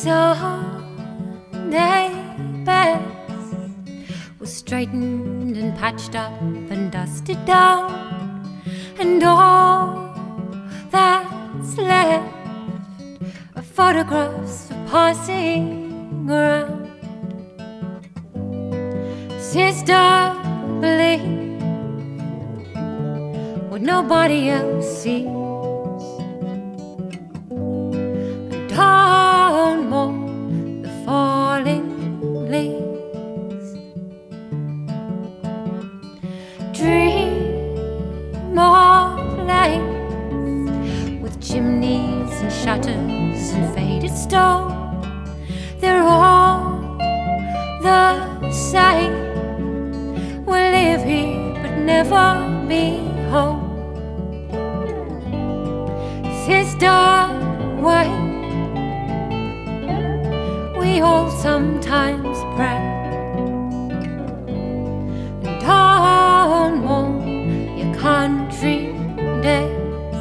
Sunday best was straightened and patched up and dusted down, and all that's left are photographs for passing around. Sister, believe what nobody else sees, and don't mourn the falling leaves. Dream of life with chimneys and shutters and faded stone. They're all the same. We'll live here but never be home. Sister, wait, we all sometimes pray, and don't mourn your country days.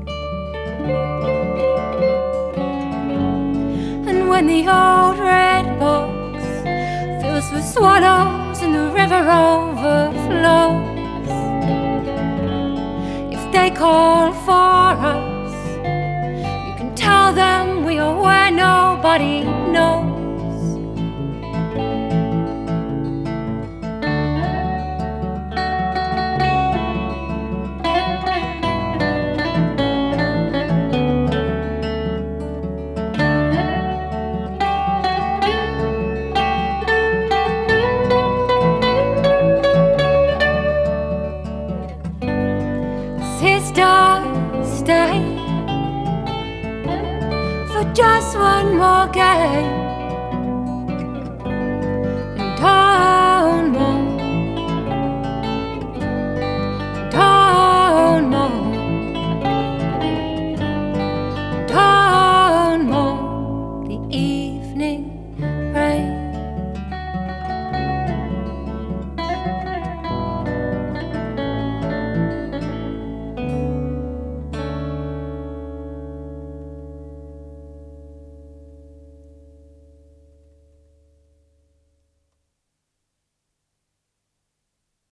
And when the old red box fills with swallows and the river overflows, if they call for us, you can tell them we are where nobody knows. Sister, stay for just one more game.